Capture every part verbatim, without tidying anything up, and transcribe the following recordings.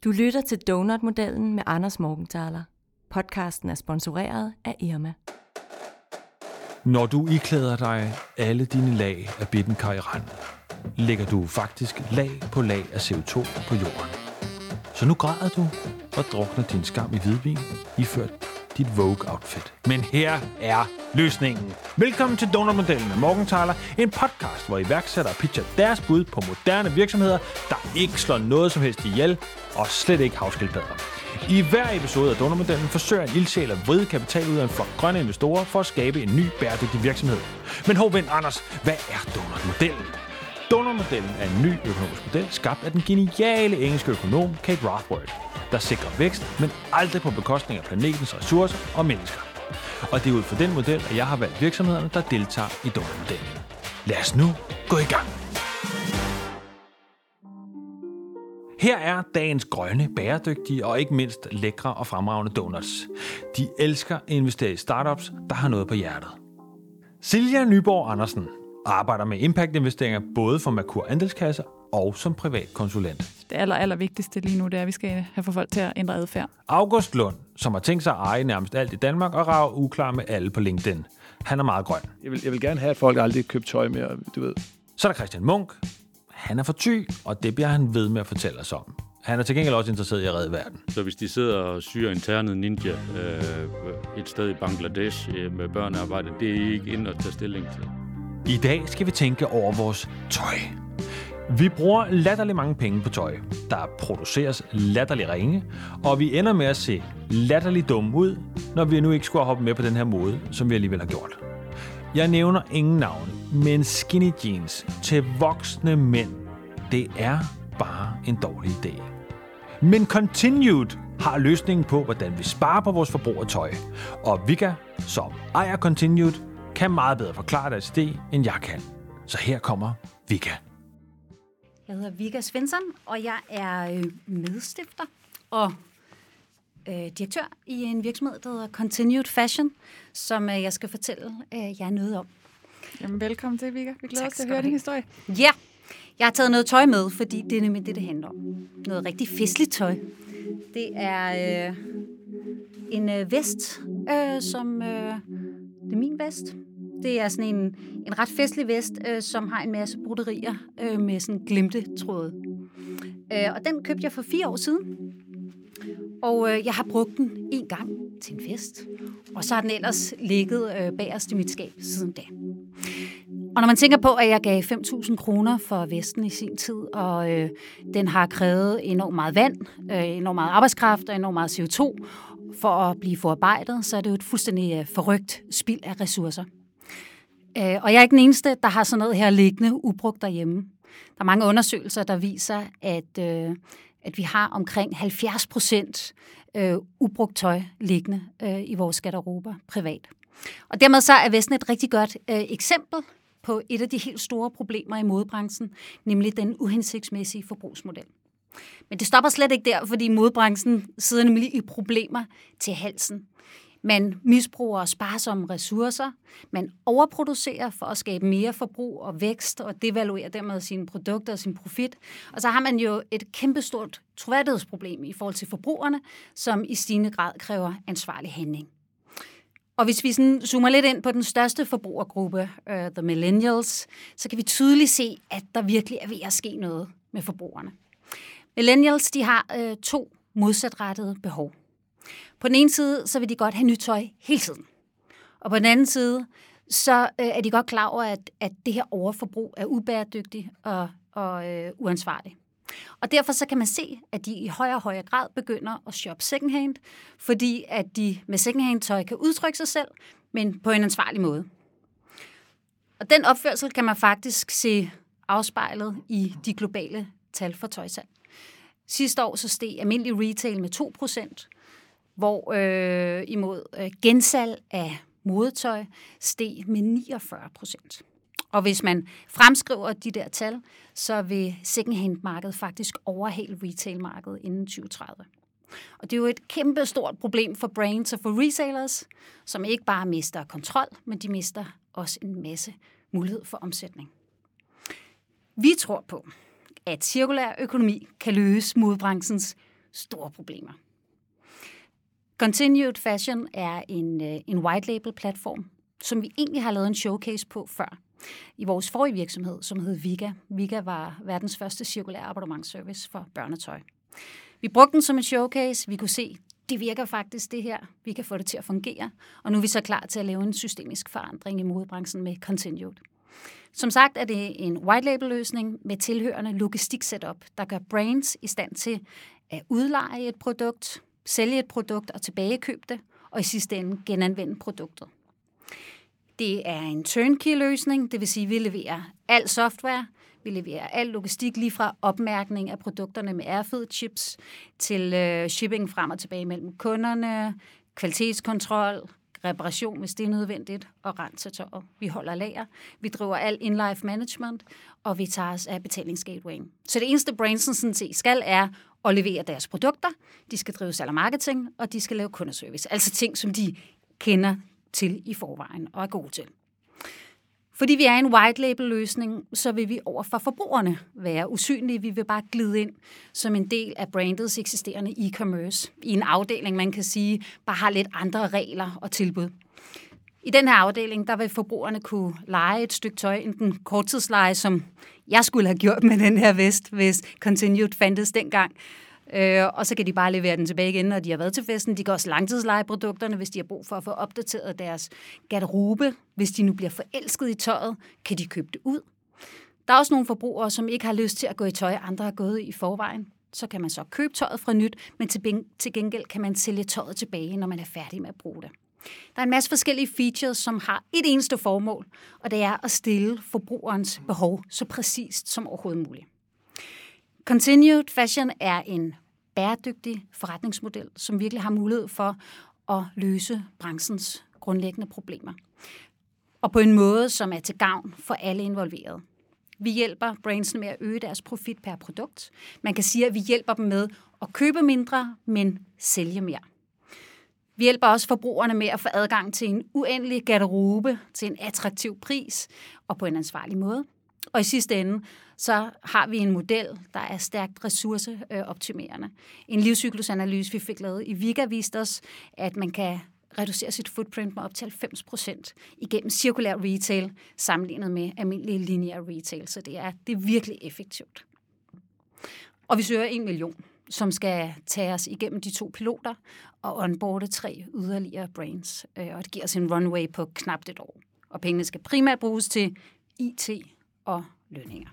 Du lytter til Donut-modellen med Anders Morgenthaler. Podcasten er sponsoreret af Irma. Når du iklæder dig alle dine lag af Bittenkarl, lægger du faktisk lag på lag af C O to på jorden. Så nu græder du og drukner din skam i hvidvin, iført dit Vogue-outfit. Men her er løsningen. Velkommen til Donut-modellen med Morgenthaler, en podcast, hvor iværksættere pitcher deres bud på moderne virksomheder, der ikke slår noget som helst ihjel, og slet ikke havskildpadder. I hver episode af Donut-modellen forsøger en ildsjæl at vride kapital ud af en flok grønne investorer for at skabe en ny bæredygtig virksomhed. Men hov, ven Anders, hvad er Donut-modellen? Donut-modellen er en ny økonomisk model, skabt af den geniale engelske økonom Kate Raworth, der sikrer vækst, men aldrig på bekostning af planetens ressourcer og mennesker. Og det er ud fra den model, at jeg har valgt virksomhederne, der deltager i Donut-modellen. Lad os nu gå i gang. Her er dagens grønne, bæredygtige og ikke mindst lækre og fremragende donuts. De elsker at investere i startups, der har noget på hjertet. Silja Nyborg Andersen arbejder med impact-investeringer både for Merkur Andelskasse og som privat konsulent. Det aller, aller vigtigste lige nu, det er, at vi skal have for folk til at ændre adfærd. August Lund, som har tænkt sig at eje nærmest alt i Danmark og rage uklar med alle på LinkedIn. Han er meget grøn. Jeg vil, jeg vil gerne have, at folk aldrig køber tøj mere, du ved. Så er der Christian Munk. Han er for ty, og det bliver han ved med at fortælle os om. Han er til gengæld også interesseret i at redde verden. Så hvis de sidder og syr internet ninja øh, et sted i Bangladesh øh, med børnearbejde, det er ikke ind at tage stilling til. I dag skal vi tænke over vores tøj. Vi bruger latterlig mange penge på tøj. Der produceres latterlig ringe, og vi ender med at se latterlig dumme ud, når vi nu ikke skulle hoppe med på den her mode, som vi alligevel har gjort. Jeg nævner ingen navne, men skinny jeans til voksne mænd, det er bare en dårlig idé. Men Continued har løsningen på, hvordan vi sparer på vores forbrug af tøj. Og Vika, som ejer Continued, kan meget bedre forklare deres idé, end jeg kan. Så her kommer Vika. Jeg hedder Vika Svensson, og jeg er øh, medstifter og øh, direktør i en virksomhed, der hedder Continued Fashion, som øh, jeg skal fortælle øh, jer noget om. Jamen, velkommen til, Vika. Vi glæder Tak os til at skal høre du din have. historie. Ja, jeg har taget noget tøj med, fordi det er nemlig det, det handler om. Noget rigtig festligt tøj. Det er øh, en øh, vest, øh, som... Øh, det er min vest. Det er sådan en, en ret festlig vest, øh, som har en masse broderier øh, med sådan glimtetråde. Øh, og den købte jeg for fire år siden. Og øh, jeg har brugt den en gang til en fest. Og så har den ellers ligget øh, bagerst i mit skab siden da. Og når man tænker på, at jeg gav fem tusind kroner for vesten i sin tid, og øh, den har krævet enormt meget vand, øh, enormt meget arbejdskraft og enormt meget C O to for at blive forarbejdet, så er det jo et fuldstændig øh, forrygt spild af ressourcer. Øh, og jeg er ikke den eneste, der har sådan noget her liggende ubrugt derhjemme. Der er mange undersøgelser, der viser, at, øh, at vi har omkring halvfjerds procent øh, ubrugt tøj liggende øh, i vores garderober privat. Og dermed så er vesten et rigtig godt øh, eksempel på et af de helt store problemer i modebranchen, nemlig den uhensigtsmæssige forbrugsmodel. Men det stopper slet ikke der, fordi modebranchen sidder nemlig i problemer til halsen. Man misbruger sparsomme ressourcer, man overproducerer for at skabe mere forbrug og vækst, og devaluerer dermed sine produkter og sin profit. Og så har man jo et kæmpestort troværdighedsproblem i forhold til forbrugerne, som i stigende grad kræver ansvarlig handling. Og hvis vi sådan zoomer lidt ind på den største forbrugergruppe, uh, the millennials, så kan vi tydeligt se, at der virkelig er ved at ske noget med forbrugerne. Millennials, de har uh, to modsatrettede behov. På den ene side, så vil de godt have nyt tøj hele tiden. Og på den anden side, så uh, er de godt klar over, at, at det her overforbrug er ubæredygtigt og, og uh, uansvarligt. Og derfor så kan man se, at de i højere og højere grad begynder at shoppe secondhand, fordi at de med secondhand tøj kan udtrykke sig selv, men på en ansvarlig måde. Og den opførsel kan man faktisk se afspejlet i de globale tal for tøjsalg. Sidste år så steg almindelig retail med to procent, hvor øh, imod øh, gensalg af modetøj steg med niogfyrre procent. Og hvis man fremskriver de der tal, så vil secondhand-markedet faktisk overhale retail-markedet inden tyve tredive. Og det er jo et kæmpe stort problem for brands og for resellers, som ikke bare mister kontrol, men de mister også en masse mulighed for omsætning. Vi tror på, at cirkulær økonomi kan løse modebranchens store problemer. Continued Fashion er en, en white label platform, som vi egentlig har lavet en showcase på før. I vores forrige virksomhed, som hed Viga. Viga var verdens første cirkulære abonnementsservice for børnetøj. Vi brugte den som en showcase. Vi kunne se, det virker faktisk det her. Vi kan få det til at fungere. Og nu er vi så klar til at lave en systemisk forandring i modebranchen med Continued. Som sagt er det en white label løsning med tilhørende logistik setup, der gør brands i stand til at udleje et produkt, sælge et produkt og tilbagekøbe det, og i sidste ende genanvende produktet. Det er en turnkey-løsning, det vil sige, at vi leverer al software, vi leverer al logistik lige fra opmærkning af produkterne med Airfed chips til øh, shipping frem og tilbage mellem kunderne, kvalitetskontrol, reparation, hvis det er nødvendigt, og rent til tøjet. Vi holder lager, vi driver al in-life management, og vi tager os af betalingsgatewayen. Så det eneste brandsen sådan set skal er at levere deres produkter, de skal drive salg og marketing, og de skal lave kundeservice. Altså ting, som de kender til i forvejen og er gode til. Fordi vi er en white label løsning, så vil vi over for forbrugerne være usynlige. Vi vil bare glide ind som en del af brandets eksisterende e-commerce i en afdeling, man kan sige, bare har lidt andre regler og tilbud. I den her afdeling, der vil forbrugerne kunne lege et stykke tøj, enten korttidsleje, som jeg skulle have gjort med den her vest, hvis Continued fandtes dengang. Øh, og så kan de bare levere den tilbage igen, når de har været til festen. De kan også langtidsleje produkterne, hvis de har brug for at få opdateret deres garderobe. Hvis de nu bliver forelsket i tøjet, kan de købe det ud. Der er også nogle forbrugere, som ikke har lyst til at gå i tøj, andre har gået i forvejen. Så kan man så købe tøjet fra nyt, men til gengæld kan man sælge tøjet tilbage, når man er færdig med at bruge det. Der er en masse forskellige features, som har et eneste formål, og det er at stille forbrugerens behov så præcist som overhovedet muligt. Continued Fashion er en bæredygtig forretningsmodel, som virkelig har mulighed for at løse branchens grundlæggende problemer. Og på en måde, som er til gavn for alle involverede. Vi hjælper brandsene med at øge deres profit per produkt. Man kan sige, at vi hjælper dem med at købe mindre, men sælge mere. Vi hjælper også forbrugerne med at få adgang til en uendelig garderobe til en attraktiv pris og på en ansvarlig måde. Og i sidste ende, så har vi en model, der er stærkt ressourceoptimerende. En livscyklusanalyse, vi fik lavet i Viga, viste os, at man kan reducere sit footprint med op til halvfems procent igennem cirkulær retail, sammenlignet med almindelig lineær retail. Så det er, det er virkelig effektivt. Og vi søger en million, som skal tage os igennem de to piloter og onboarde tre yderligere brands. Og det giver os en runway på knap et år. Og pengene skal primært bruges til I T og lønninger.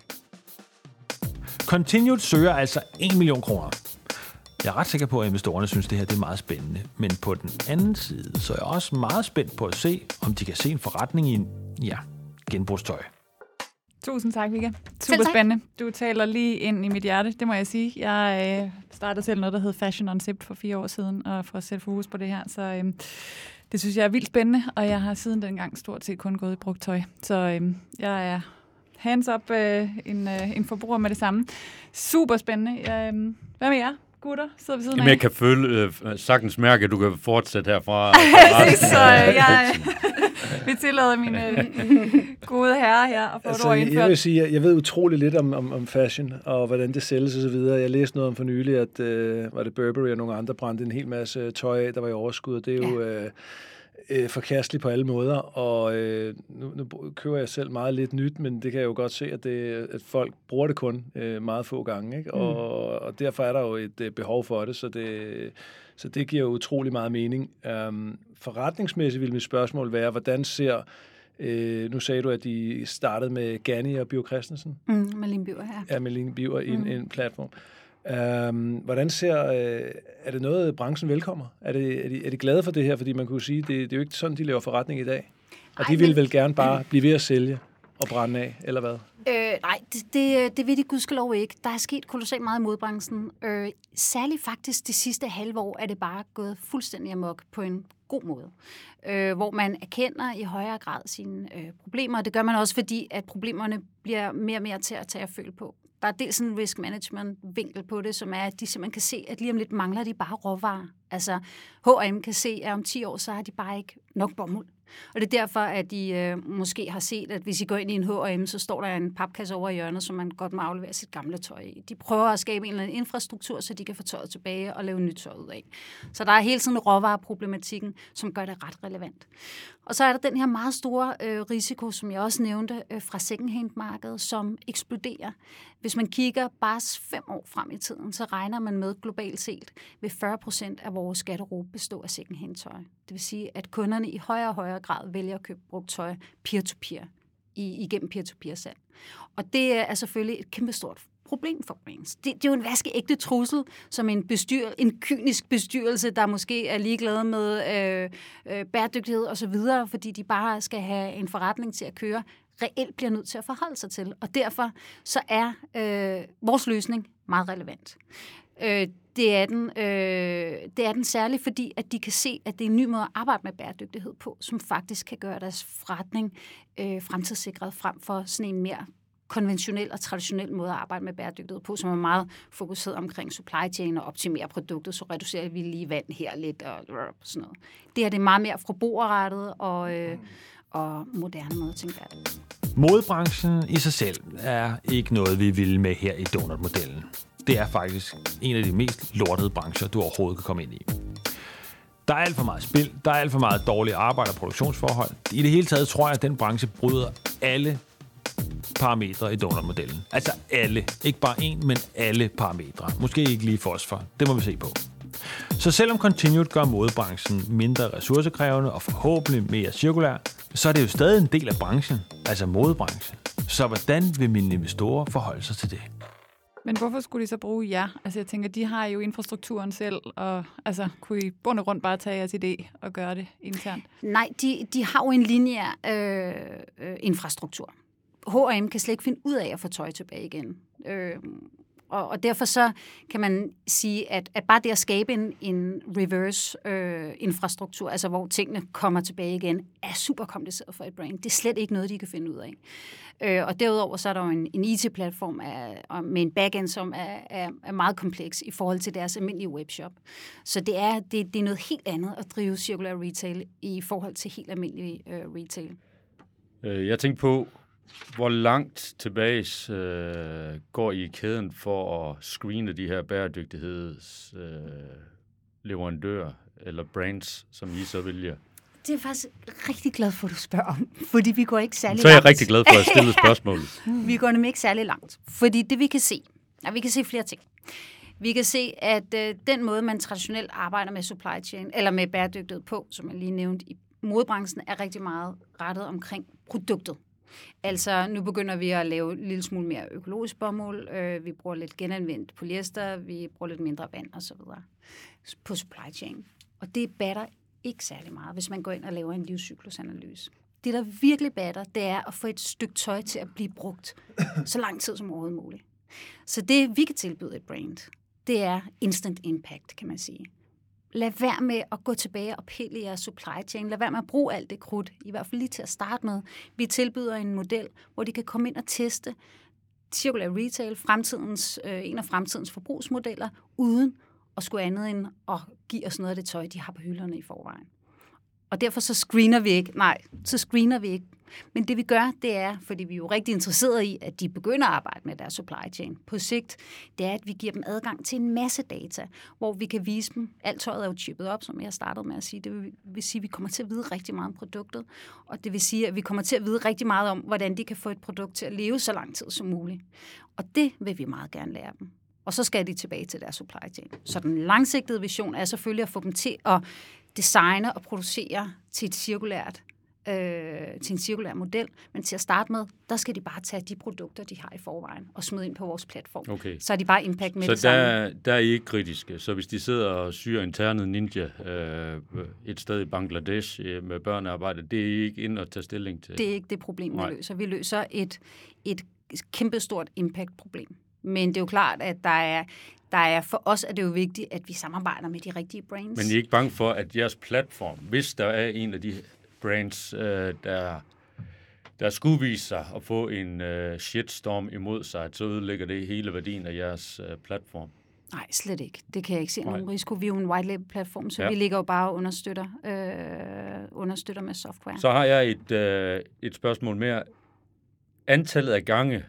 Continued søger altså en million kroner. Jeg er ret sikker på, at investorerne synes, at det her det er meget spændende. Men på den anden side, så er jeg også meget spændt på at se, om de kan se en forretning i en, ja, genbrugstøj. Tusind tak, Vika. Super spændende. Du taler lige ind i mit hjerte, det må jeg sige. Jeg øh, startede selv noget, der hed Fashion Unzipped for fire år siden, og for at sætte fokus på det her. Så øh, det synes jeg er vildt spændende, og jeg har siden dengang stort set kun gået i brugt tøj. Så øh, jeg er hands up øh, en, øh, en forbruger med det samme. Super spændende. Øh, hvad med jer? Gutter, sidder ved siden Jamen, jeg kan føle, øh, sagtens mærke, at du kan fortsætte herfra. Så øh, jeg vil tillade mine øh, gode herrer her og få altså, et ord indført. Jeg vil sige, jeg, jeg ved utrolig lidt om, om, om fashion, og hvordan det sælges og så videre. Jeg læste noget om for nylig, at øh, var det Burberry og nogle andre brændte en hel masse tøj af, der var i overskud, og det er jo... Øh, Øh, forkasteligt på alle måder, og øh, nu, nu køber jeg selv meget lidt nyt, men det kan jeg jo godt se, at, det, at folk bruger det kun øh, meget få gange, ikke? Mm. Og, og derfor er der jo et øh, behov for det, så det, så det giver jo utrolig meget mening. Um, forretningsmæssigt vil mit spørgsmål være, hvordan ser, øh, nu sagde du, at de startede med Ganni og Bio Christensen? Mm, Malene Biver her. Ja, Malene Biver i mm. en, en platform. Um, hvordan ser, øh, er det noget, branchen velkommer? Er, det, er, de, er de glade for det her? Fordi man kunne sige, det, det er jo ikke sådan, de laver forretning i dag. Og Ej, de vil men... vel gerne bare blive ved at sælge og brænde af, eller hvad? Øh, nej, det, det, det vil de gudskelov ikke. Der er sket kolossalt meget i modbranchen. Øh, særligt faktisk de sidste halve år er det bare gået fuldstændig amok på en god måde. Øh, hvor man erkender i højere grad sine øh, problemer. Det gør man også, fordi at problemerne bliver mere og mere til at tage og føle på. Der er dels en risk management vinkel på det, som er, at de simpelthen kan se, at lige om lidt mangler de bare råvarer. Altså H og M kan se, at om ti år, så har de bare ikke nok bomuld. Og det er derfor, at I øh, måske har set, at hvis I går ind i en H og M, så står der en papkasse over i hjørnet, som man godt må aflevere sit gamle tøj i. De prøver at skabe en eller anden infrastruktur, så de kan få tøjet tilbage og lave nyt tøj ud af. Så der er hele tiden råvareproblematikken, som gør det ret relevant. Og så er der den her meget store øh, risiko, som jeg også nævnte, øh, fra second-hand-markedet, som eksploderer. Hvis man kigger bare fem år frem i tiden, så regner man med globalt set, vil fyrre procent af vores garderobe bestå af second-hand-tøj. Det vil sige, at kunderne i højere og højere grad vælger at købe brugt tøj peer-to-peer, i, igennem peer-to-peer-salg. Og det er selvfølgelig et kæmpestort problem for brands. Det, det er jo en vaskeægte trussel, som en, bestyr, en kynisk bestyrelse, der måske er ligeglad med øh, øh, bæredygtighed osv., fordi de bare skal have en forretning til at køre, reelt bliver nødt til at forholde sig til. Og derfor så er øh, vores løsning meget relevant. Øh, det, er den, øh, det er den særligt, fordi at de kan se, at det er en ny måde at arbejde med bæredygtighed på, som faktisk kan gøre deres forretning øh, fremtidssikret frem for sådan en mere konventionel og traditionel måde at arbejde med bæredygtighed på, som er meget fokuseret omkring supply chain og optimere produktet, så reducerer vi lige vand her lidt og sådan noget. Det her det er meget mere forbrugerrettet og, øh, og moderne måde at tænke bæredygtighed. Modebranchen i sig selv er ikke noget, vi vil med her i donut-modellen. Det er faktisk en af de mest lortede brancher, du overhovedet kan komme ind i. Der er alt for meget spil, der er alt for meget dårlige arbejde- og produktionsforhold. I det hele taget tror jeg, at den branche bryder alle parametre i donut-modellen. Altså alle. Ikke bare en, men alle parametre. Måske ikke lige fosfor. Det må vi se på. Så selvom Continued gør modebranchen mindre ressourcekrævende og forhåbentlig mere cirkulær, så er det jo stadig en del af branchen, altså modebranchen. Så hvordan vil mine investorer forholde sig til det? Men hvorfor skulle de så bruge jer? Altså jeg tænker, de har jo infrastrukturen selv, og altså kunne I bund og rundt bare tage jeres idé og gøre det internt? Nej, de, de har jo en lineær øh, øh, infrastruktur. H og M kan slet ikke finde ud af at få tøj tilbage igen. Øh, og, og derfor så kan man sige, at, at bare det at skabe en, en reverse øh, infrastruktur, altså hvor tingene kommer tilbage igen, er super kompliceret for et brand. Det er slet ikke noget, de kan finde ud af. Øh, og derudover så er der jo en, en I T-platform af, med en backend, som er, er, er meget kompleks i forhold til deres almindelige webshop. Så det er, det, det er noget helt andet at drive circular retail i forhold til helt almindelig øh, retail. Jeg tænkte på, hvor langt tilbage øh, går I i kæden for at screene de her bæredygtighedsleverandører øh, eller brands, som I så vælger? Det er jeg faktisk rigtig glad for, at du spørger om, fordi vi går ikke særlig langt. Så er jeg rigtig glad for at stille spørgsmål. Vi går nemlig ikke særlig langt, fordi det vi kan se, ja, vi kan se flere ting. Vi kan se, at øh, den måde, man traditionelt arbejder med supply chain, eller med bæredygtighed på, som jeg lige nævnte i modebranchen, er rigtig meget rettet omkring produktet. Altså, nu begynder vi at lave en lille smule mere økologisk bomuld, øh, vi bruger lidt genanvendt polyester, vi bruger lidt mindre vand osv. på supply chain. Og det batter ikke særlig meget, hvis man går ind og laver en livscyklusanalyse. Det, der virkelig batter, det er at få et stykke tøj til at blive brugt så lang tid som overhovedet muligt. Så det, vi kan tilbyde et brand, det er instant impact, kan man sige. Lad være med at gå tilbage og pille jeres supply chain. Lad være med at bruge alt det krudt, i hvert fald lige til at starte med. Vi tilbyder en model, hvor de kan komme ind og teste circular retail, fremtidens, øh, en af fremtidens forbrugsmodeller, uden at skulle andet end at give os noget af det tøj, de har på hylderne i forvejen. Og derfor så screener vi ikke. Nej, så screener vi ikke. Men det vi gør, det er, fordi vi er jo rigtig interesserede i, at de begynder at arbejde med deres supply chain på sigt, det er, at vi giver dem adgang til en masse data, hvor vi kan vise dem, alt tøjet er jo chippet op, som jeg startede med at sige. Det vil, vil sige, at vi kommer til at vide rigtig meget om produktet, og det vil sige, at vi kommer til at vide rigtig meget om, hvordan de kan få et produkt til at leve så lang tid som muligt. Og det vil vi meget gerne lære dem. Og så skal de tilbage til deres supply chain. Så den langsigtede vision er selvfølgelig at få dem til at designe og producere til et cirkulært øh, til en cirkulær model, men til at starte med, der skal de bare tage de produkter, de har i forvejen, og smide ind på vores platform. Okay. Så er de bare impact med så det der, der er I ikke kritiske. Så hvis de sidder og syr internet ninja øh, et sted i Bangladesh øh, med børnearbejde, det er I ikke ind at tage stilling til? Det er ikke det problem, vi løser. Vi løser et, et kæmpestort impact-problem. Men det er jo klart, at der er, der er for os er det jo vigtigt, at vi samarbejder med de rigtige brands. Men I er ikke bange for, at jeres platform, hvis der er en af de brands, øh, der, der skulle vise sig at få en øh, shitstorm imod sig, så ødelægger det hele værdien af jeres øh, platform? Nej, slet ikke. Det kan jeg ikke se nogen risiko. Vi er jo en white label platform, så ja. Vi ligger jo bare og understøtter, øh, understøtter med software. Så har jeg et, øh, et spørgsmål mere. Antallet af gange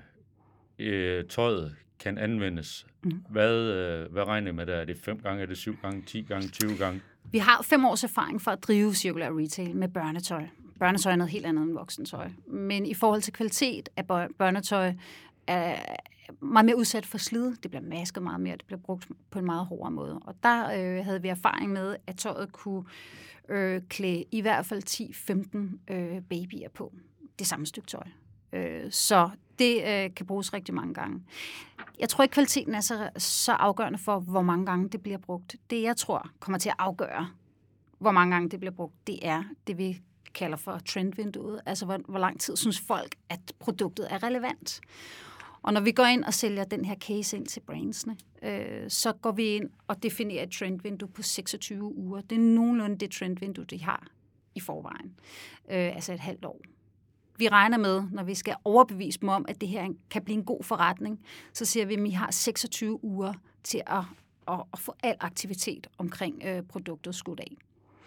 øh, tøjet kan anvendes. Mm. Hvad, øh, hvad regner I med der? Er det fem gange, er det syv gange, ti gange, tyve gange? Vi har fem års erfaring for at drive cirkulær retail med børnetøj. Børnetøj er noget helt andet end voksentøj. Men i forhold til kvalitet af børnetøj er meget mere udsat for slid. Det bliver masket meget mere, det bliver brugt på en meget hårdere måde. Og der øh, havde vi erfaring med, at tøjet kunne øh, klæde i hvert fald ti til femten øh, babyer på det samme stykke tøj. Øh, så det øh, kan bruges rigtig mange gange. Jeg tror ikke, kvaliteten er så, så afgørende for, hvor mange gange det bliver brugt. Det, jeg tror, kommer til at afgøre, hvor mange gange det bliver brugt, det er det, vi kalder for trendvinduet. Altså, hvor, hvor lang tid synes folk, at produktet er relevant. Og når vi går ind og sælger den her case ind til brandsene, øh, så går vi ind og definerer et trendvindue på seksogtyve uger. Det er nogenlunde det trendvindue, de har i forvejen. Øh, altså et halvt år. Vi regner med, når vi skal overbevise dem om, at det her kan blive en god forretning, så siger vi, at vi har seksogtyve uger til at, at, at få al aktivitet omkring øh, produktet skudt af.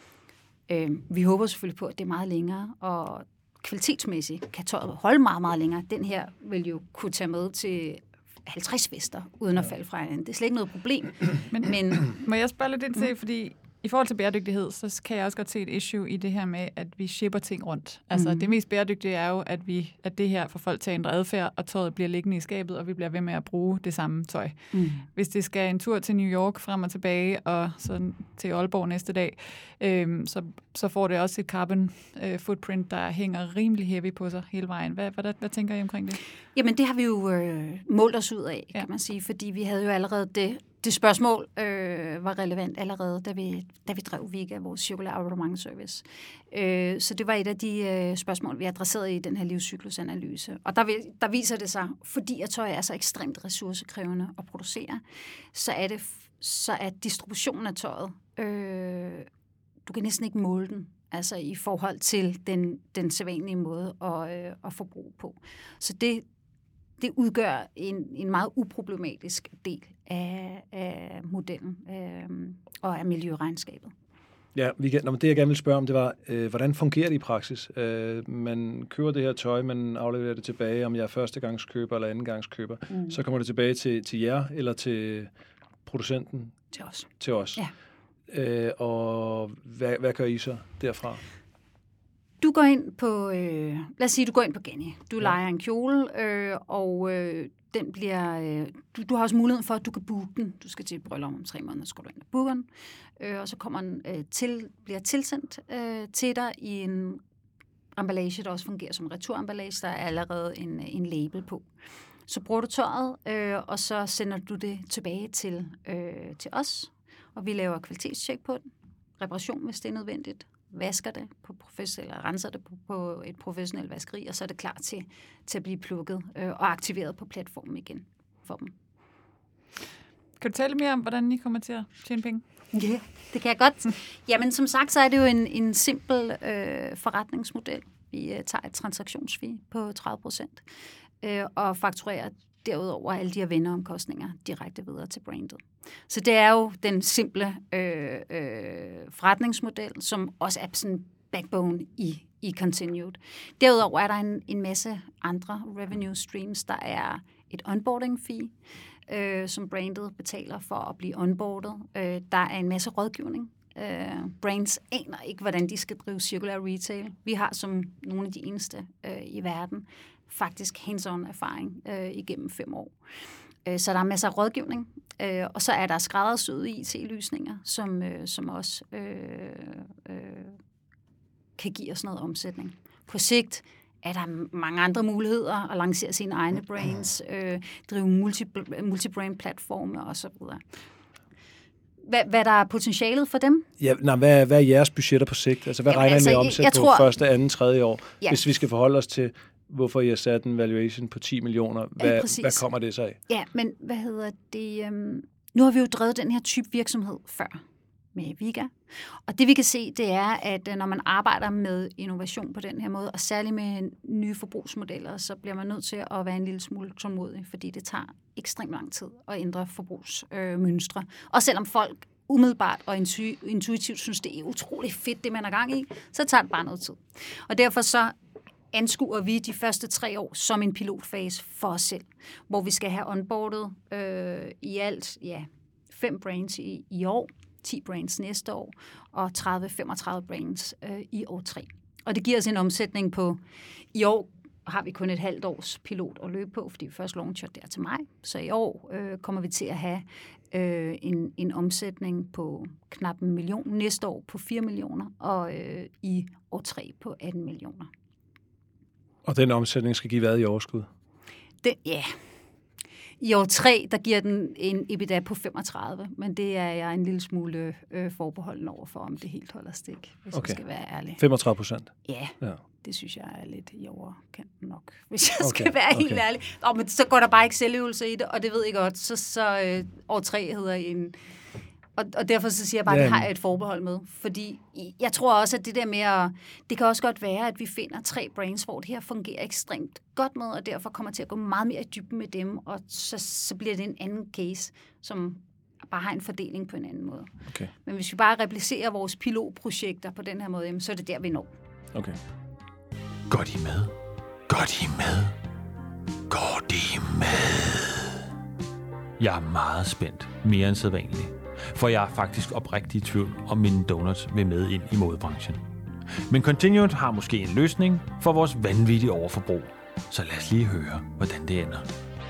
Øh, vi håber selvfølgelig på, at det er meget længere, og kvalitetsmæssigt kan tøjet holde meget, meget længere. Den her vil jo kunne tage med til halvtreds fester, uden at falde fra hinanden. Det er slet ikke noget problem. Men, men må jeg spørge lidt ind til, fordi i forhold til bæredygtighed, så kan jeg også godt se et issue i det her med, at vi shipper ting rundt. Altså, mm. det mest bæredygtige er jo, at, vi, at det her får folk til at ændre adfærd, og tøjet bliver liggende i skabet, og vi bliver ved med at bruge det samme tøj. Mm. Hvis det skal en tur til New York frem og tilbage, og så til Aalborg næste dag, øhm, så, så får det også et carbon øh, footprint, der hænger rimelig heavy på sig hele vejen. Hvad, hvad, hvad tænker I omkring det? Jamen, det har vi jo øh, målt os ud af, kan ja. man sige, fordi vi havde jo allerede det... Det spørgsmål øh, var relevant allerede, da vi, da vi drev Vega, vores cirkulære abonnementsservice. Øh, så det var et af de øh, spørgsmål, vi adresserede i den her livscyklusanalyse. Og der, der viser det sig, fordi at tøj er så ekstremt ressourcekrævende at producere, så er, det, så er distributionen af tøjet, øh, du kan næsten ikke måle den, altså i forhold til den, den sædvanlige måde at, øh, at forbruge på. Så det Det udgør en, en meget uproblematisk del af, af modellen øh, og af miljøregnskabet. Ja, vi kan, det jeg gerne vil spørge om, det var, øh, hvordan fungerer det i praksis? Øh, man køber det her tøj, man afleverer det tilbage, om jeg er førstegangskøber eller andengangskøber. Mm. Så kommer det tilbage til, til jer eller til producenten? Til os. Til os. Ja. Øh, og hvad, hvad gør I så derfra? Du går ind på, øh, lad os sige, du går ind på Ganni. Du ja. lejer en kjole, øh, og øh, den bliver, øh, du, du har også muligheden for, at du kan booke den. Du skal til et bryllup om tre måneder, så går du ind og booker den. Øh, og så kommer den øh, til, bliver tilsendt øh, til dig i en emballage, der også fungerer som returemballage. Der er allerede en, en label på. Så bruger du tøjet, øh, og så sender du det tilbage til, øh, til os. Og vi laver kvalitetstjek på den. Reparation, hvis det er nødvendigt. Vasker det på professionelt, eller renser det på, på et professionelt vaskeri, og så er det klar til, til at blive plukket øh, og aktiveret på platformen igen for dem. Kan du tale mere om, hvordan I kommer til at tjene penge? Ja, yeah, det kan jeg godt. Jamen, som sagt, så er det jo en, en simpel øh, forretningsmodel. Vi øh, tager et transaktionsfee på tredive procent øh, og fakturerer derudover alle de her venneomkostninger direkte videre til brandet. Så det er jo den simple øh, øh, forretningsmodel, som også er sådan backbone i, i Continued. Derudover er der en, en masse andre revenue streams. Der er et onboarding fee, øh, som brandet betaler for at blive onboardet. Øh, der er en masse rådgivning. Uh, brands aner ikke, hvordan de skal drive circular retail. Vi har som nogle af de eneste uh, i verden faktisk hands-on erfaring uh, igennem fem år. Uh, så der er masser af rådgivning, uh, og så er der skræddersyede I T-løsninger, som, uh, som også uh, uh, kan give os noget omsætning. På sigt er der mange andre muligheder at lancere sine egne brands, uh, drive multi, multi-brand-platforme osv. Hvad, hvad der er potentialet for dem? Ja, nej, hvad, hvad er jeres budgetter på sigt? Altså, hvad Jamen, regner I altså, med omsæt på tror, første, anden, tredje år? Ja. Hvis vi skal forholde os til, hvorfor I har sat en valuation på ti millioner, hvad, ja, hvad kommer det så af? Ja, men hvad hedder det? Um, nu har vi jo drevet den her type virksomhed før med Vega. Og det vi kan se, det er, at når man arbejder med innovation på den her måde, og særligt med nye forbrugsmodeller, så bliver man nødt til at være en lille smule tålmodig, fordi det tager ekstremt lang tid at ændre forbrugsmønstre. Øh, og selvom folk umiddelbart og intu- intuitivt synes, det er utrolig fedt, det man er gang i, så tager det bare noget tid. Og derfor så anskuer vi de første tre år som en pilotfase for os selv, hvor vi skal have onboardet øh, i alt ja, fem brains i, i år, ti brains næste år, og tredive til femogtredive brains øh, i år tre. Og det giver os en omsætning på, i år har vi kun et halvt års pilot at løbe på, fordi vi først launcher der til maj. Så i år øh, kommer vi til at have øh, en, en omsætning på knap en million, næste år på fire millioner, og øh, i år tre på atten millioner. Og den omsætning skal give hvad i overskud? Det, ja. I år tre, der giver den en EBITDA på femogtredive, men det er jeg en lille smule øh, forbeholden over for, om det helt holder stik, hvis okay. jeg skal være ærlig. femogtredive procent? Ja, ja, det synes jeg er lidt i overkanten nok, hvis jeg okay. skal være okay. helt ærlig. Nå, men så går der bare ikke selvøvelse i det, og det ved jeg godt, så, så øh, år tre hedder en... Og, og derfor så siger jeg bare, at det har jeg et forbehold med. Fordi jeg tror også, at det der med at... Det kan også godt være, at vi finder tre brains, hvor det her fungerer ekstremt godt med, og derfor kommer til at gå meget mere i dybden med dem, og så, så bliver det en anden case, som bare har en fordeling på en anden måde. Okay. Men hvis vi bare replicerer vores pilotprojekter på den her måde, så er det der, vi når. Okay. Går de med? Går de med? Går de med? Jeg er meget spændt. Mere end sædvanligt. For jeg er faktisk oprigtig i tvivl, om mine donuts vil med ind i modebranchen. Men Continued har måske en løsning for vores vanvittige overforbrug. Så lad os lige høre, hvordan det ender.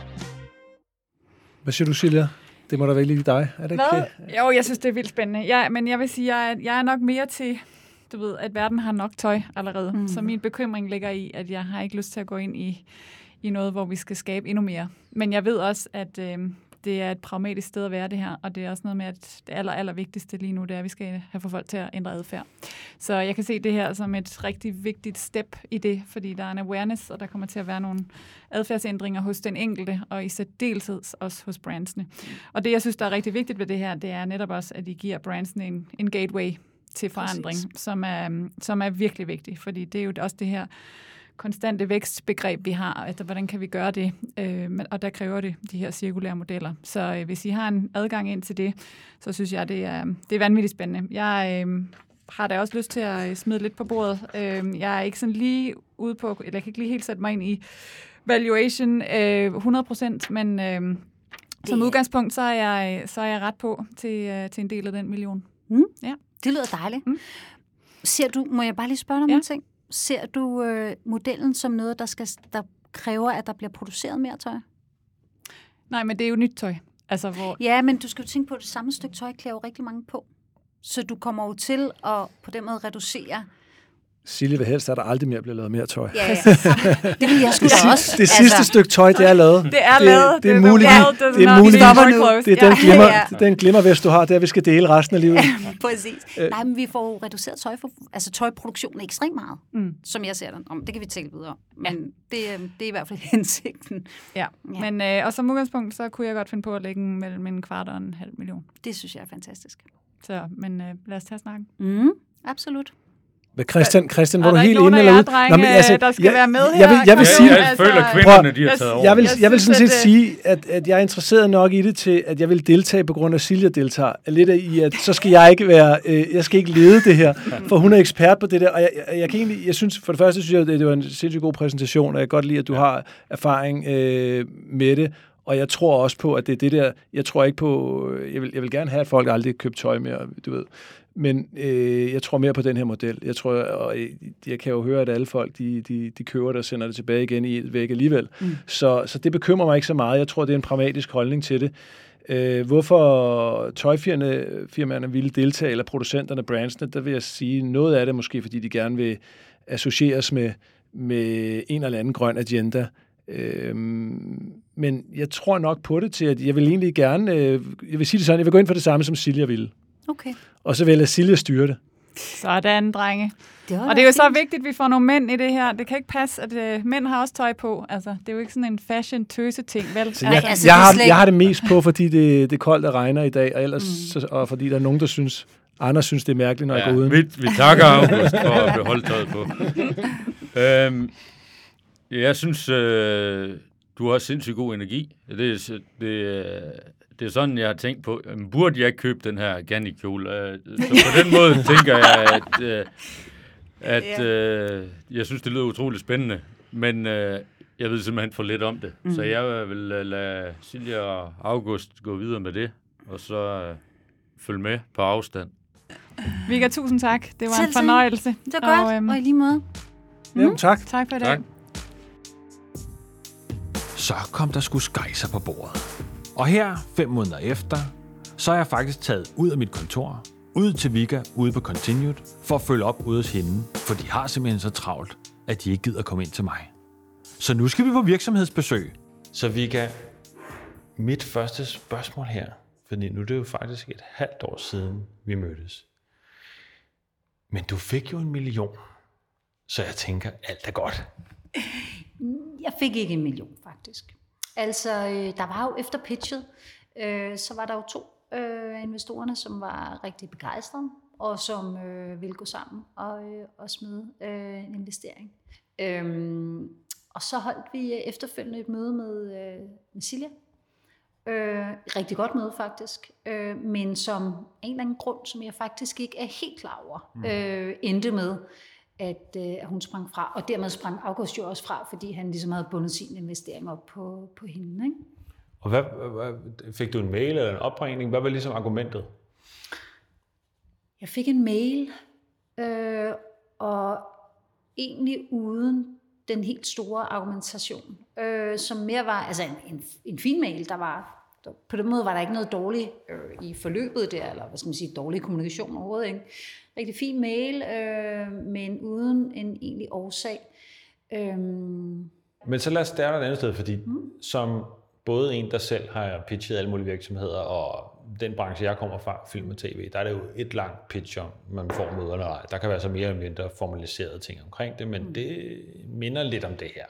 Hvad siger du, Silja? Det må da være lige dig, er det ikke det? Jo, jeg synes, det er vildt spændende. Jeg, men jeg vil sige, jeg er, jeg er nok mere til, du ved, at verden har nok tøj allerede. Mm. Så min bekymring ligger i, at jeg har ikke lyst til at gå ind i, i noget, hvor vi skal skabe endnu mere. Men jeg ved også, at... Øh, det er et pragmatisk sted at være det her, og det er også noget med, at det aller, aller vigtigste lige nu, det er, at vi skal have for folk til at ændre adfærd. Så jeg kan se det her som et rigtig vigtigt step i det, fordi der er en awareness, og der kommer til at være nogle adfærdsændringer hos den enkelte, og i særdeleshed også hos brandsene. Og det, jeg synes, der er rigtig vigtigt ved det her, det er netop også, at I giver brandsene en, en gateway til forandring, som er, som er virkelig vigtig, fordi det er jo også det her konstante vækstbegreb, vi har, altså hvordan kan vi gøre det, øh, og der kræver det de her cirkulære modeller. Så øh, hvis I har en adgang ind til det, så synes jeg, det er, det er vanvittigt spændende. Jeg øh, har da også lyst til at smide lidt på bordet. Øh, jeg er ikke sådan lige ude på, eller jeg kan ikke lige helt sætte mig ind i valuation øh, hundrede procent, men øh, som udgangspunkt, så er, jeg, så er jeg ret på til, øh, til en del af den million. Mm. Ja. Det lyder dejligt. Mm. Ser du, må jeg bare lige spørge dig om ja. en ting? Ser du øh, modellen som noget, der, skal, der kræver, at der bliver produceret mere tøj? Nej, men det er jo nyt tøj. Altså, hvor... Ja, men du skal jo tænke på, at det samme stykke tøj klæder jo rigtig mange på. Så du kommer jo til at på den måde reducere... Silje vil helst, at der aldrig mere bliver lavet mere tøj. Ja, ja. Det vil jeg sgu da også. Det sidste altså... stykke tøj, det er lavet. Det er lavet. Det, det, det er muligt. Ja, det er muligt. Det er den glimmer, ja, ja. den glimmervest, du har, der vi skal dele resten af livet. Ja, præcis. Nej, men vi får reduceret tøj for, altså tøjproduktionen ekstremt meget, mm. som jeg ser den. Om det kan vi tale videre om. Men ja. det, det er i hvert fald hensigten. Ja, ja. Men øh, og som udgangspunkt, så kunne jeg godt finde på at lægge mellem en kvart og en halv million. Det synes jeg er fantastisk. Så, men øh, lad os tage snakken. Mm, absolut. Men Christian, Christian, var du helt inde eller ude? Drenge, Nå, men altså, der skal jeg, være med her. Jeg vil, jeg vil sige, jeg, jeg føler, kvinderne de har taget over. Jeg vil, jeg vil sådan set at, sige, at, at jeg er interesseret nok i det til, at jeg vil deltage på grund af, Silja deltager. Lidt af i, at så skal jeg ikke være, øh, jeg skal ikke lede det her, for hun er ekspert på det der. Og jeg, jeg, jeg kan egentlig, jeg synes, for det første synes jeg, at det var en sindssygt god præsentation, og jeg kan godt lide, at du har erfaring øh, med det. Og jeg tror også på, at det er det der, jeg tror ikke på, jeg vil, jeg vil gerne have, at folk aldrig køber tøj mere, du ved. Men øh, jeg tror mere på den her model. Jeg tror, og jeg kan jo høre, at alle folk, de, de, de køber det og sender det tilbage igen i et væk alligevel. Mm. Så, så det bekymrer mig ikke så meget. Jeg tror, det er en pragmatisk holdning til det. Øh, hvorfor tøjfirmaerne firmaerne ville deltage, eller producenterne, brandsene, der vil jeg sige, noget af det måske, fordi de gerne vil associeres med, med en eller anden grøn agenda. Øhm, men jeg tror nok på det til, at jeg vil egentlig gerne, øh, jeg vil sige det sådan, jeg vil gå ind for det samme, som Silja ville. Okay. Og så vil jeg Silja styre det. Sådan, drenge. Det og det er jo så vigtigt, at vi får nogle mænd i det her. Det kan ikke passe, at øh, mænd har også tøj på. Altså, det er jo ikke sådan en fashion-tøse-ting, vel? Så jeg, altså, jeg, har, jeg har det mest på, fordi det, det er koldt og regner i dag, og, ellers, mm. så, og fordi der er nogen, der synes, andre synes, det er mærkeligt, når ja, jeg går uden. Vi, vi takker August for at beholde tøjet på. øhm, jeg synes, øh, du har sindssygt god energi. Det, det, det er sådan, jeg har tænkt på, burde jeg ikke købe den her Ganni-kjole? Så på den måde tænker jeg, at, at ja. øh, jeg synes, det lyder utroligt spændende, men øh, jeg ved simpelthen for lidt om det. Mm. Så jeg vil lade Silja og August gå videre med det, og så øh, følge med på afstand. Vigga, tusind tak. Det var Selv en fornøjelse. Det var godt, og, øhm, og i lige måde. Mm. Jamen, tak. Tak for i dag. Tak. Så kom der sgu skejser på bordet. Og her, fem måneder efter, så er jeg faktisk taget ud af mit kontor, ud til Vigga ude på Continued, for at følge op ude hos hende, for de har simpelthen så travlt, at de ikke gider komme ind til mig. Så nu skal vi på virksomhedsbesøg. Så Vigga, mit første spørgsmål her, fordi nu er det jo faktisk et halvt år siden, vi mødtes. Men du fik jo en million, så jeg tænker, alt er godt. Jeg fik ikke en million, faktisk. Altså, der var jo efter pitchet, øh, så var der jo to øh, af investorerne, som var rigtig begejstrede, og som øh, ville gå sammen og, øh, og smide øh, en investering. Øhm, og så holdt vi efterfølgende et møde med, øh, med Silja. Øh, rigtig godt møde, faktisk. Øh, men som en eller anden grund, som jeg faktisk ikke er helt klar over, mm. øh, endte med, at, øh, at hun sprang fra, og dermed sprang August jo også fra, fordi han ligesom havde bundet sin investering op på, på hende. Ikke? Og hvad, hvad, fik du en mail eller en opringning? Hvad var ligesom argumentet? Jeg fik en mail, øh, og egentlig uden den helt store argumentation, øh, som mere var, altså en, en, en fin mail, der var, der, på den måde var der ikke noget dårligt øh, i forløbet der, eller hvad skal man sige, dårlig kommunikation overhovedet, ikke? Rigtig fin mail, øh, men uden en egentlig årsag. Øh, Men så lad os starte et andet sted, fordi mm. som både en, der selv har pitchet alle mulige virksomheder, og den branche, jeg kommer fra, film og tv, der er det jo et langt pitch, om man får møderne. Der kan være så mere eller mindre formaliserede ting omkring det, men mm. det minder lidt om det her.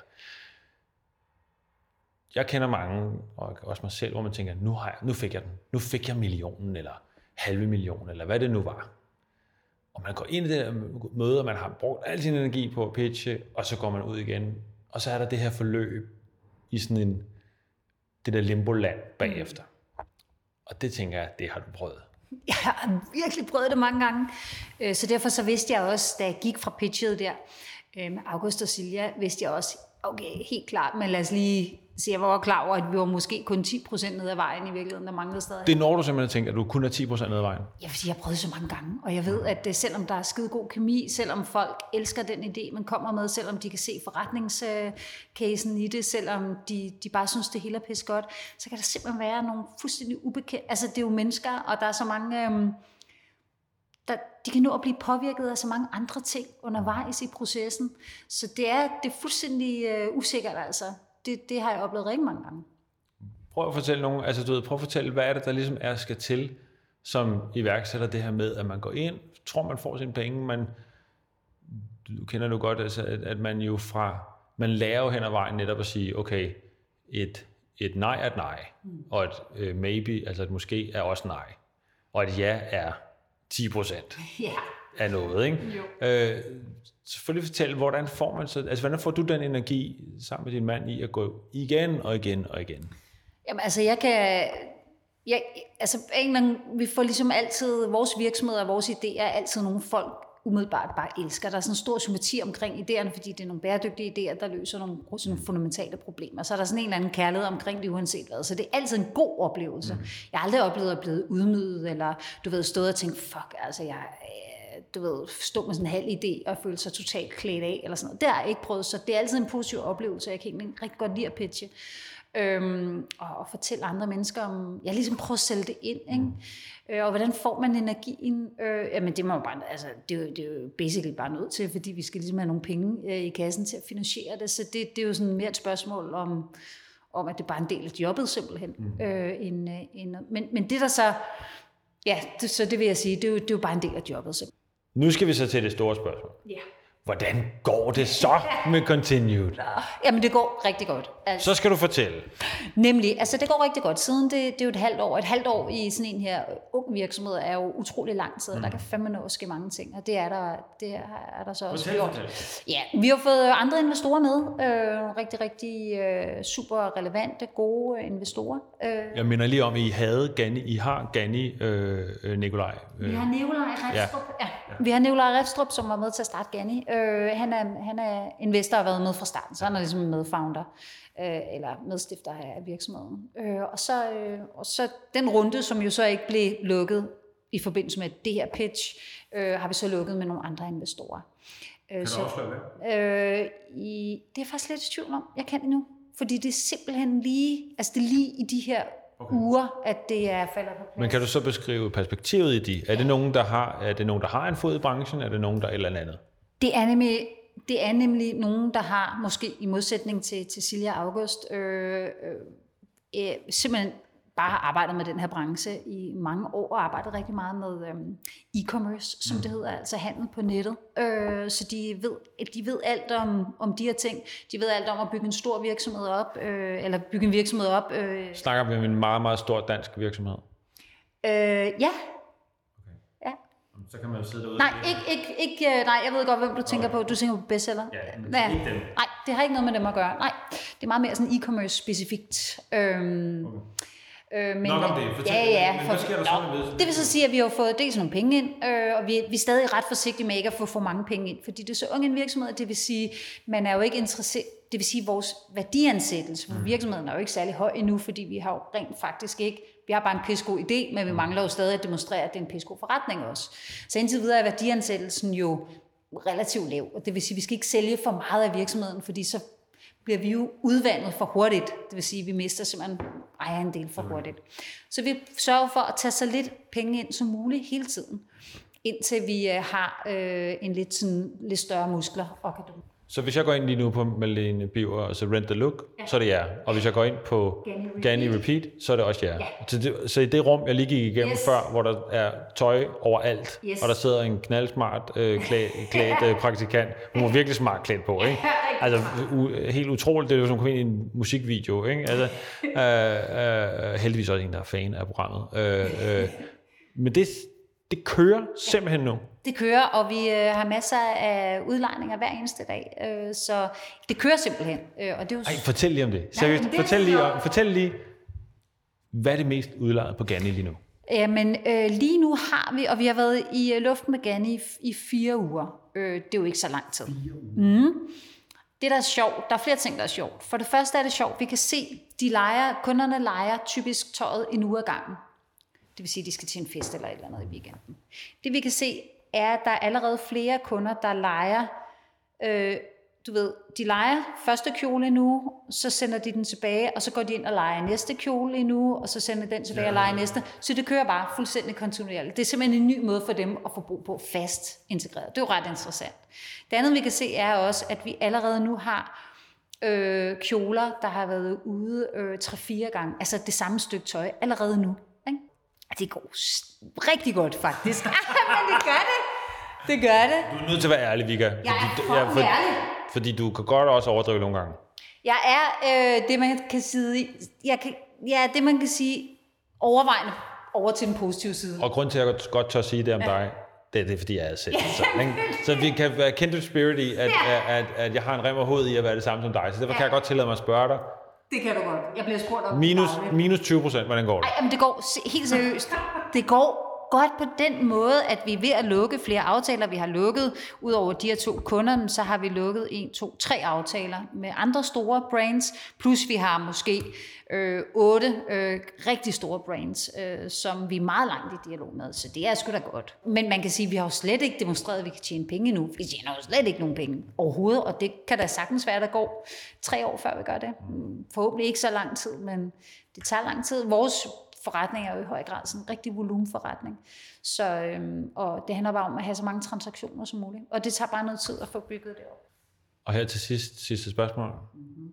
Jeg kender mange, og også mig selv, hvor man tænker, nu, har jeg, nu fik jeg den. Nu fik jeg millionen, eller halve million, eller hvad det nu var. Og man går ind i det der møde, og man har brugt al sin energi på at pitche, og så går man ud igen. Og så er der det her forløb i sådan en, det der limbo-land bagefter. Og det tænker jeg, det har du prøvet. Jeg har virkelig prøvet det mange gange. Så derfor så vidste jeg også, da jeg gik fra pitchet der med August og Silja, vidste jeg også, okay, helt klart, men lad os lige se, jeg var klar over, at vi var måske kun ti procent ned ad vejen i virkeligheden, der manglede stadig. Det er når du simpelthen tænker, at du kun er ti procent ned ad vejen? Ja, fordi jeg har prøvet så mange gange, og jeg ved, at selvom der er skide god kemi, selvom folk elsker den idé, man kommer med, selvom de kan se forretningscasen i det, selvom de, de bare synes, det hele er pisse godt, så kan der simpelthen være nogle fuldstændig ubekendte, altså det er jo mennesker, og der er så mange, øhm, der, de kan nå at blive påvirket af så mange andre ting undervejs i processen, så det er, det er fuldstændig øh, usikkert altså. Det, det har jeg oplevet rigtig mange gange. Prøv at fortælle nogen, altså du ved, prøv at fortælle, hvad er det, der ligesom er skal til, som iværksætter det her med, at man går ind, tror man får sine penge, man, du kender jo godt, altså, at, at man jo fra, man lærer jo hen ad vejen netop at sige, okay, et, et nej er et nej, mm. og et uh, maybe, altså et måske er også nej, og et ja er ti procent yeah. af noget, ikke? Øh, selvfølgelig fortælle, hvordan får man så, altså hvordan får du den energi sammen med din mand i at gå igen og igen og igen? Jamen altså jeg kan, jeg, altså en gang, vi får ligesom altid, vores virksomheder og vores idéer er altid nogle folk umiddelbart bare elsker. Der er sådan en stor sympati omkring idéerne, fordi det er nogle bæredygtige idéer, der løser nogle, sådan nogle fundamentale problemer. Så er der sådan en eller anden kærlighed omkring det uanset hvad. Så det er altid en god oplevelse. Mm. Jeg har aldrig oplevet at blive ydmyget, eller du ved, stået og tænkt, fuck, altså jeg du ved, stå med sådan en halv idé og føle sig totalt klædt af, eller sådan noget. Det har jeg ikke prøvet, så det er altid en positiv oplevelse. Jeg kan egentlig rigtig godt lide at pitche. Øhm, og, og fortælle andre mennesker om, jeg ligesom prøver at sælge det ind, ikke? Mm. Øh, og hvordan får man energien? Øh, jamen det må man bare, altså det er, jo, det er jo basically bare nødt til, fordi vi skal ligesom have nogle penge øh, i kassen til at finansiere det, så det, det er jo sådan mere et spørgsmål om, om at det er bare en del af jobbet simpelthen. Mm. Øh, en, en, men, men det der så, ja, det, så det vil jeg sige, det er, jo, det er jo bare en del af jobbet simpelthen. Nu skal vi så til det store spørgsmål. Ja. Hvordan går det så med Continued? Jamen, det går rigtig godt. Altså, Så skal du fortælle. Nemlig, altså det går rigtig godt. Siden det, det er jo et halvt år. Et halvt år i sådan en her ung virksomhed er jo utrolig lang tid. Mm. Der kan fandme nå at ske mange ting, og det er der, det er, er der så også fortæl, gjort. fortæl. Ja, vi har fået andre investorer med. Øh, rigtig, rigtig øh, super relevante, gode investorer. Øh, Jeg minder lige om, at I havde Ganni, I har Ganni, øh, Nikolaj. Øh. Vi har Nikolaj Refstrup, ja. Ja. Vi har Nikolaj Refstrup, som var med til at starte Ganni. Øh, han, er, han er investor og har været med fra starten, så han er ligesom medfounder, øh, eller medstifter af virksomheden. Øh, og, så, øh, og så den runde, som jo så ikke blev lukket i forbindelse med det her pitch, øh, har vi så lukket med nogle andre investorer. Øh, Kan så, du afsløre det? øh, i, det er jeg faktisk lidt i tvivl om. Jeg kan det nu. Fordi det er simpelthen lige, altså det er lige i de her okay. uger, at det er falder på plads. Men kan du så beskrive perspektivet i de? Er det nogen, der har, er det nogen, der har en fod i branchen? Er det nogen, der er et eller andet? Det er nemlig, det er nemlig nogen, der har, måske i modsætning til, til Silja August, øh, øh, simpelthen bare har arbejdet med den her branche i mange år, og arbejdet rigtig meget med øh, e-commerce, som det hedder, altså handel på nettet. Øh, så de ved, de ved alt om, om de her ting. De ved alt om at bygge en stor virksomhed op, øh, eller bygge en virksomhed op. Øh. Snakker vi om en meget, meget stor dansk virksomhed? Øh, ja. Ja. Så kan man jo sidde derude. Nej, ikke, ikke, ikke, nej, jeg ved godt, hvem du tænker på. Du tænker på bestseller. Ja, men ja. ikke dem. Nej, det har ikke noget med dem at gøre. Nej, det er meget mere sådan e-commerce specifikt. Øhm, Okay. Øh, men, Nok om det. Fortæl, ja, ja, men hvad sker der så med det? Det vil så sige, at vi har fået dels nogle penge ind, øh, og vi, vi er stadig ret forsigtige med ikke at få for mange penge ind, fordi det er så ung en virksomhed, det vil sige, man er jo ikke interesseret, det vil sige, vores værdiansættelse for virksomheden er jo ikke særlig høj endnu, fordi vi har jo rent faktisk ikke, vi har bare en pissegod idé, men vi mangler jo stadig at demonstrere, at det er en pissegod forretning også. Så indtil videre er værdiansættelsen jo relativt lav, og det vil sige, at vi skal ikke sælge for meget af virksomheden, fordi så bliver vi jo udvandet for hurtigt. Det vil sige, at vi mister simpelthen ejerandel for hurtigt. Så vi sørger for at tage så lidt penge ind som muligt hele tiden, indtil vi har øh, en lidt, sådan, lidt større muskler og kan. Så hvis jeg går ind lige nu på Malene Biver og så Rent the Look, ja. Så er det jer. Og hvis jeg går ind på Ganni Repeat, Repeat, så er det også jer. Ja. Så, det, så i det rum, jeg lige gik igennem yes. før, hvor der er tøj overalt, yes. og der sidder en knaldsmart øh, klædt, klædt øh, praktikant. Hun var virkelig smart klædt på, ikke? Altså u- helt utroligt, det er jo som at komme ind i en musikvideo, ikke? Altså, øh, øh, heldigvis også en, der er fan af programmet. Øh, øh, men det, det kører simpelthen nu. Det kører, og vi øh, har masser af udlejninger hver eneste dag, øh, så det kører simpelthen. Øh, og det er jo... Ej, fortæl lige om det. Seriøst, det fortæl, lige om, fortæl lige, hvad er det mest udlejet på Ganni lige nu? Jamen, øh, lige nu har vi, og vi har været i øh, luften med Ganni i, i fire uger. Øh, det er jo ikke så lang tid. Mm. Det, der er sjovt, der er flere ting, der er sjovt. For det første er det sjovt, vi kan se, de lejer, kunderne lejer typisk tøjet en uge ad gangen. Det vil sige, at de skal til en fest eller et eller andet i weekenden. Det vi kan se, er, at der er allerede flere kunder, der lejer, øh, du ved, de lejer første kjole nu, så sender de den tilbage, og så går de ind og lejer næste kjole nu, og så sender den tilbage og lejer næste. Så det kører bare fuldstændig kontinuerligt. Det er simpelthen en ny måde for dem at få brug på fast integreret. Det er jo ret interessant. Det andet, vi kan se, er også, at vi allerede nu har øh, kjoler, der har været ude øh, tre-fire gange. Altså det samme stykke tøj allerede nu. Det går rigtig godt, faktisk. Men det gør det. Det gør det. Du er nødt til at være ærlig, Vika. Jeg er ja, for, ærlig. Fordi du kan godt også overdrive nogle gange. Jeg er øh, det, man kan sige, jeg kan, ja, det, man kan sige, overvejende over til den positive side. Og grund til, at jeg godt tør at sige det om ja. dig, det er det, fordi jeg er selv. Så, så vi kan være kindred spirit i, at, ja. at, at jeg har en rem og hoved i at være det samme som dig. Så derfor ja. kan jeg godt tillade mig at spørge dig. Det kan du godt. Jeg bliver spurgt om minus, minus tyve procent, hvordan går det? Ej, men det går helt seriøst. Det går godt på den måde, at vi er ved at lukke flere aftaler. Vi har lukket, ud over de her to kunder, så har vi lukket en, to, tre aftaler med andre store brands, plus vi har måske øh, otte øh, rigtig store brands, øh, som vi er meget langt i dialog med, så det er sgu da godt. Men man kan sige, at vi har jo slet ikke demonstreret, at vi kan tjene penge endnu. Vi tjener jo slet ikke nogen penge overhovedet, og det kan da sagtens være, der går tre år, før vi gør det. Forhåbentlig ikke så lang tid, men det tager lang tid. Vores forretning er jo i høj grad sådan en rigtig volumenforretning. Så, øhm, og det handler bare om at have så mange transaktioner som muligt. Og det tager bare noget tid at få bygget det op. Og her til sidst, sidste spørgsmål. Mm-hmm.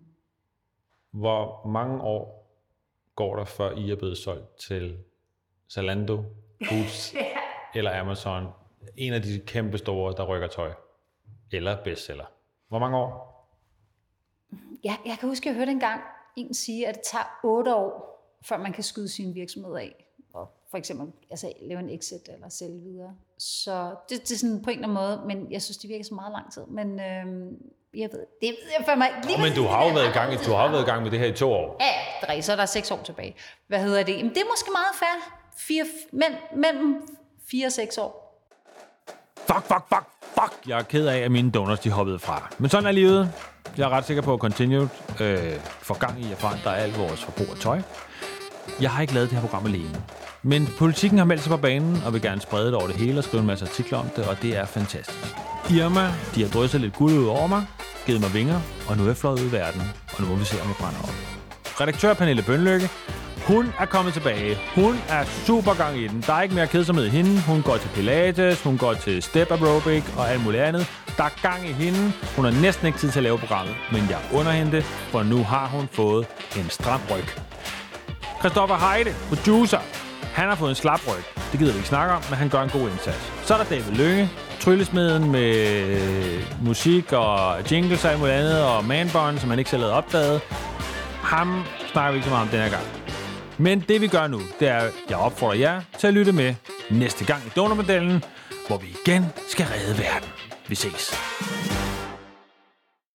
Hvor mange år går der, før I er blevet solgt til Zalando, Boots ja. eller Amazon? En af de kæmpe store, der rykker tøj. eller bestseller. Hvor mange år? Ja, jeg kan huske, at jeg hørte engang en sige, at det tager otte år, før man kan skyde sin virksomhed af. Og for eksempel altså, lave en exit eller sælge videre. Så det, det er sådan på en eller anden måde, men jeg synes, det virker så meget lang tid. Men øhm, jeg ved, det ved jeg for mig lige. Oh, men du har jo været i gang, du har været i gang med det her i to år. Ja, ja, det er, så er der seks år tilbage. Hvad hedder det? Jamen, det er måske meget fair. Fire, men, mellem fire og seks år. Fuck, fuck, fuck, fuck. Jeg er ked af, at mine donuts de hoppede fra. Men sådan er livet. Jeg er ret sikker på, at Continued øh, får gang i at forandre alt vores forbrug af tøj. Jeg har ikke lavet det her program alene. Men politikken har meldt sig på banen, og vil gerne sprede det over det hele og skrive en masse artikler om det, og det er fantastisk. Irma, de har drysset lidt guld ud over mig, givet mig vinger, og nu er jeg fløjet ud i verden, og nu må vi se, om jeg brænder op. Redaktør Pernille Bønlykke, hun er kommet tilbage. Hun er super gang i den. Der er ikke mere kedsomhed i hende. Hun går til pilates, hun går til step aerobic og alt muligt andet. Der er gang i hende. Hun har næsten ikke tid til at lave programmet, men jeg under hende, for nu har hun fået en stram ryg. Christoffer Heide, producer, han har fået en slap ryg. Det gider vi ikke snakke om, men han gør en god indsats. Så er der David Lynge, tryllesmeden med musik og jingles og alt muligt andet, og manbånd, som han ikke selv havde opdaget. Ham snakker vi ikke så meget om den her gang. Men det vi gør nu, det er, at jeg opfordrer jer til at lytte med næste gang i Donormodellen, hvor vi igen skal redde verden. Vi ses.